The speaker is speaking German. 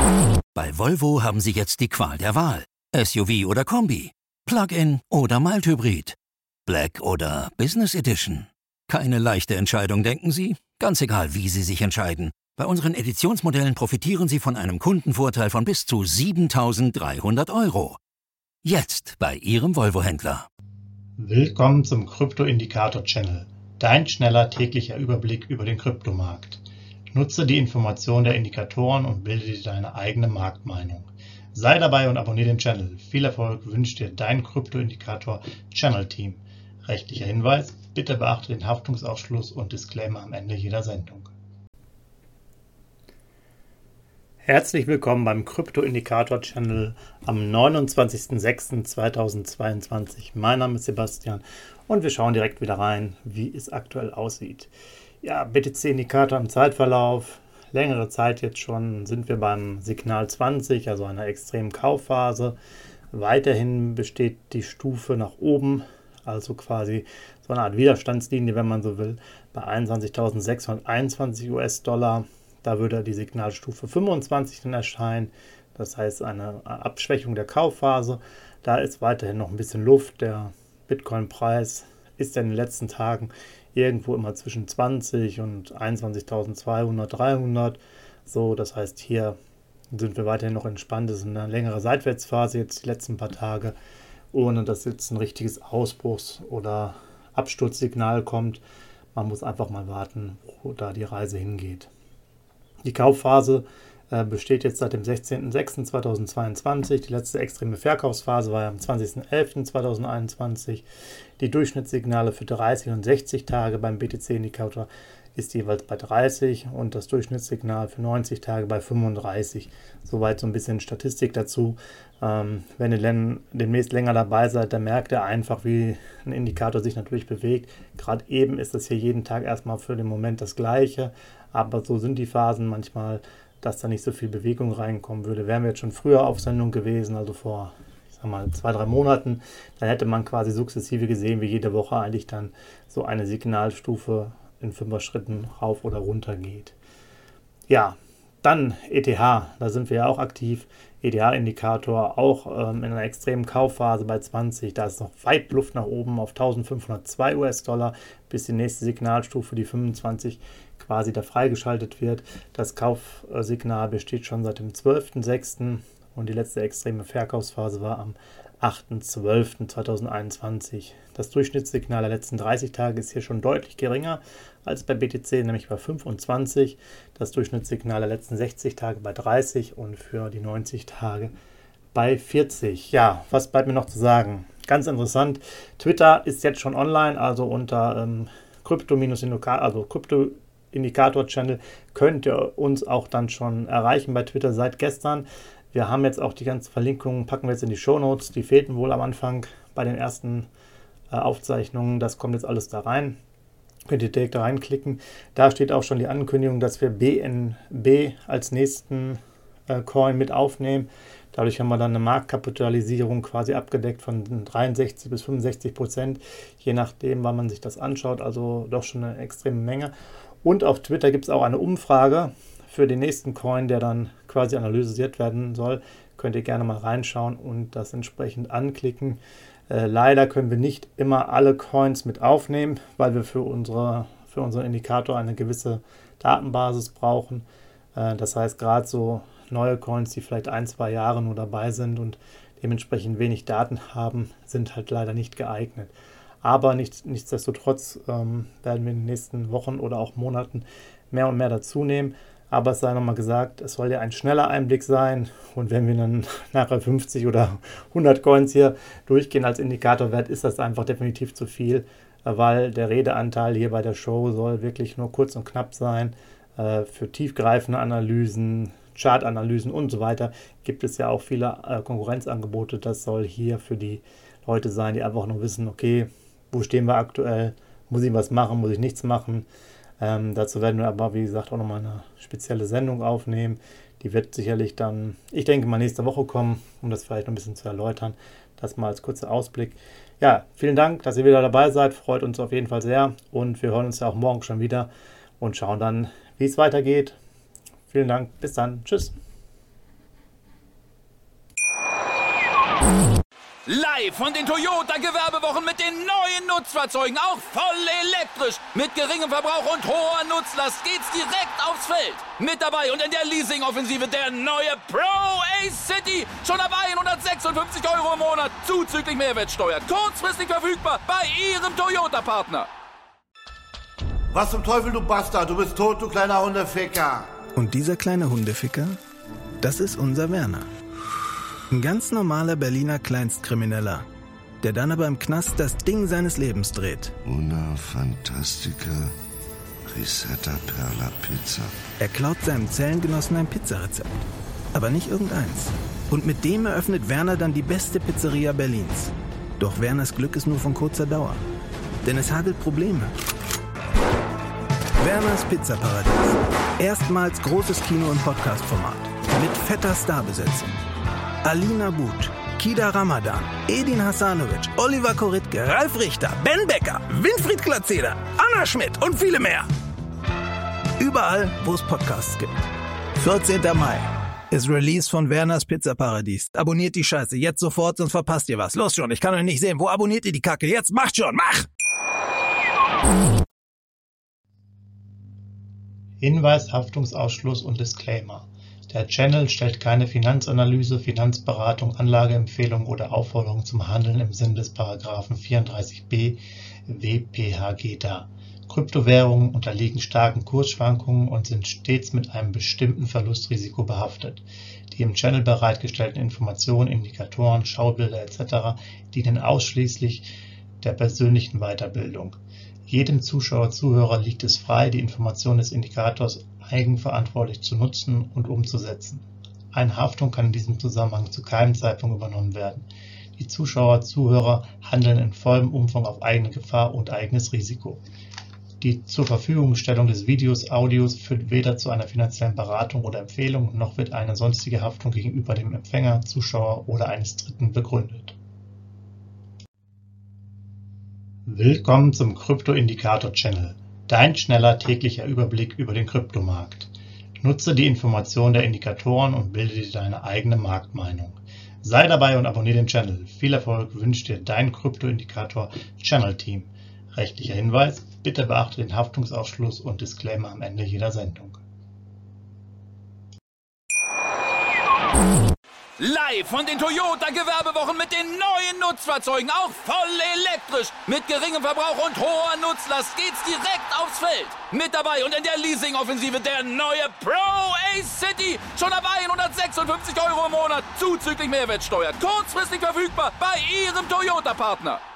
Bei Volvo haben Sie jetzt die Qual der Wahl. SUV oder Kombi, Plug-in oder Mild-Hybrid, Black oder Business Edition. Keine leichte Entscheidung, denken Sie? Ganz egal, wie Sie sich entscheiden. Bei unseren Editionsmodellen profitieren Sie von einem Kundenvorteil von bis zu 7.300 €. Jetzt bei Ihrem Volvo-Händler. Willkommen zum Krypto-Indikator-Channel, dein schneller täglicher Überblick über den Kryptomarkt. Nutze die Informationen der Indikatoren und bilde dir deine eigene Marktmeinung. Sei dabei und abonniere den Channel. Viel Erfolg wünscht dir dein Krypto-Indikator-Channel-Team. Rechtlicher Hinweis: Bitte beachte den Haftungsausschluss und Disclaimer am Ende jeder Sendung. Herzlich willkommen beim Krypto-Indikator-Channel am 29.06.2022. Mein Name ist Sebastian und wir schauen direkt wieder rein, wie es aktuell aussieht. Ja, BTC-Indikator im Zeitverlauf. Längere Zeit jetzt schon sind wir beim Signal 20, also einer extremen Kaufphase. Weiterhin besteht die Stufe nach oben, also quasi so eine Art Widerstandslinie, wenn man so will, bei 21.621 US-Dollar. Da würde die Signalstufe 25 dann erscheinen, das heißt eine Abschwächung der Kaufphase. Da ist weiterhin noch ein bisschen Luft. Der Bitcoin-Preis ist in den letzten Tagen irgendwo immer zwischen 20 und 21.200, 300. So, das heißt, hier sind wir weiterhin noch entspannt. Das ist eine längere Seitwärtsphase jetzt die letzten paar Tage, ohne dass jetzt ein richtiges Ausbruchs- oder Absturzsignal kommt. Man muss einfach mal warten, wo da die Reise hingeht. Die Kaufphase besteht jetzt seit dem 16.06.2022. Die letzte extreme Verkaufsphase war am 20.11.2021. Die Durchschnittssignale für 30 und 60 Tage beim BTC-Indikator ist jeweils bei 30 und das Durchschnittssignal für 90 Tage bei 35. Soweit so ein bisschen Statistik dazu. Wenn ihr demnächst länger dabei seid, dann merkt ihr einfach, wie ein Indikator sich natürlich bewegt. Gerade eben ist das hier jeden Tag erstmal für den Moment das Gleiche, aber so sind die Phasen manchmal, dass da nicht so viel Bewegung reinkommen würde. Wären wir jetzt schon früher auf Sendung gewesen, also vor 2-3 Monaten, dann hätte man quasi sukzessive gesehen, wie jede Woche eigentlich dann so eine Signalstufe in 5er Schritten rauf oder runter geht. Ja, dann ETH, da sind wir ja auch aktiv. ETH-Indikator auch in einer extremen Kaufphase bei 20. Da ist noch weit Luft nach oben auf 1.502 US-Dollar, bis die nächste Signalstufe, die 25, quasi da freigeschaltet wird. Das Kaufsignal besteht schon seit dem 12.06. und die letzte extreme Verkaufsphase war am 8.12.2021. Das Durchschnittssignal der letzten 30 Tage ist hier schon deutlich geringer als bei BTC, nämlich bei 25. Das Durchschnittssignal der letzten 60 Tage bei 30 und für die 90 Tage bei 40. Ja, was bleibt mir noch zu sagen? Ganz interessant, Twitter ist jetzt schon online, also unter Krypto-Indikator-Channel könnt ihr uns auch dann schon erreichen bei Twitter seit gestern. Wir haben jetzt auch die ganzen Verlinkungen, packen wir jetzt in die Shownotes. Die fehlten wohl am Anfang bei den ersten Aufzeichnungen. Das kommt jetzt alles da rein. Könnt ihr direkt da reinklicken. Da steht auch schon die Ankündigung, dass wir BNB als nächsten Coin mit aufnehmen. Dadurch haben wir dann eine Marktkapitalisierung quasi abgedeckt von 63 bis 65%, je nachdem, wann man sich das anschaut. Also doch schon eine extreme Menge. Und auf Twitter gibt es auch eine Umfrage für den nächsten Coin, der dann quasi analysiert werden soll. Könnt ihr gerne mal reinschauen und das entsprechend anklicken. Leider können wir nicht immer alle Coins mit aufnehmen, weil wir für unseren Indikator eine gewisse Datenbasis brauchen. Das heißt, gerade so neue Coins, die vielleicht 1-2 Jahre nur dabei sind und dementsprechend wenig Daten haben, sind halt leider nicht geeignet. Aber nichtsdestotrotz werden wir in den nächsten Wochen oder auch Monaten mehr und mehr dazu nehmen. Aber es sei nochmal gesagt, es soll ja ein schneller Einblick sein. Und wenn wir dann nachher 50 oder 100 Coins hier durchgehen als Indikatorwert, ist das einfach definitiv zu viel, weil der Redeanteil hier bei der Show soll wirklich nur kurz und knapp sein. Für tiefgreifende Analysen, Chartanalysen und so weiter gibt es ja auch viele Konkurrenzangebote. Das soll hier für die Leute sein, die einfach nur wissen, okay, wo stehen wir aktuell, muss ich was machen, muss ich nichts machen. Dazu werden wir aber, wie gesagt, auch nochmal eine spezielle Sendung aufnehmen. Die wird sicherlich dann, ich denke mal, nächste Woche kommen, um das vielleicht noch ein bisschen zu erläutern. Das mal als kurzer Ausblick. Ja, vielen Dank, dass ihr wieder dabei seid. Freut uns auf jeden Fall sehr. Und wir hören uns ja auch morgen schon wieder und schauen dann, wie es weitergeht. Vielen Dank. Bis dann. Tschüss. Live von den Toyota-Gewerbewochen mit den neuen Nutzfahrzeugen, auch voll elektrisch. Mit geringem Verbrauch und hoher Nutzlast geht's direkt aufs Feld. Mit dabei und in der Leasing-Offensive der neue Pro Ace City. Schon ab 156 € im Monat, zuzüglich Mehrwertsteuer. Kurzfristig verfügbar bei Ihrem Toyota-Partner. Was zum Teufel, du Bastard? Du bist tot, du kleiner Hundeficker. Und dieser kleine Hundeficker, das ist unser Werner. Ein ganz normaler Berliner Kleinstkrimineller, der dann aber im Knast das Ding seines Lebens dreht. Una Fantastica Risetta Perla Pizza. Er klaut seinem Zellengenossen ein Pizzarezept, aber nicht irgendeins. Und mit dem eröffnet Werner dann die beste Pizzeria Berlins. Doch Werners Glück ist nur von kurzer Dauer, denn es hagelt Probleme. Werners Pizzaparadies. Erstmals großes Kino- und Podcast-Format. Mit fetter Starbesetzung. Alina But, Kida Ramadan, Edin Hasanovic, Oliver Koritke, Ralf Richter, Ben Becker, Winfried Glatzeder, Anna Schmidt und viele mehr. Überall, wo es Podcasts gibt. 14. Mai ist Release von Werners Pizzaparadies. Abonniert die Scheiße jetzt sofort, sonst verpasst ihr was. Los schon, ich kann euch nicht sehen. Wo abonniert ihr die Kacke? Jetzt macht schon, mach! Hinweis, Haftungsausschluss und Disclaimer. Der Channel stellt keine Finanzanalyse, Finanzberatung, Anlageempfehlung oder Aufforderung zum Handeln im Sinne des Paragraphen 34b WPHG dar. Kryptowährungen unterliegen starken Kursschwankungen und sind stets mit einem bestimmten Verlustrisiko behaftet. Die im Channel bereitgestellten Informationen, Indikatoren, Schaubilder etc. dienen ausschließlich der persönlichen Weiterbildung. Jedem Zuschauer/Zuhörer liegt es frei, die Information des Indikators eigenverantwortlich zu nutzen und umzusetzen. Eine Haftung kann in diesem Zusammenhang zu keinem Zeitpunkt übernommen werden. Die Zuschauer/Zuhörer handeln in vollem Umfang auf eigene Gefahr und eigenes Risiko. Die zur Verfügungstellung des Videos, Audios führt weder zu einer finanziellen Beratung oder Empfehlung, noch wird eine sonstige Haftung gegenüber dem Empfänger, Zuschauer oder eines Dritten begründet. Willkommen zum Krypto-Indikator-Channel, dein schneller täglicher Überblick über den Kryptomarkt. Nutze die Informationen der Indikatoren und bilde dir deine eigene Marktmeinung. Sei dabei und abonniere den Channel. Viel Erfolg wünscht dir dein Krypto-Indikator-Channel-Team. Rechtlicher Hinweis, bitte beachte den Haftungsausschluss und Disclaimer am Ende jeder Sendung. Live von den Toyota-Gewerbewochen mit den neuen Nutzfahrzeugen, auch voll elektrisch. Mit geringem Verbrauch und hoher Nutzlast geht's direkt aufs Feld. Mit dabei und in der Leasing-Offensive der neue Pro Ace City. Schon ab 156 € im Monat, zuzüglich Mehrwertsteuer. Kurzfristig verfügbar bei Ihrem Toyota-Partner.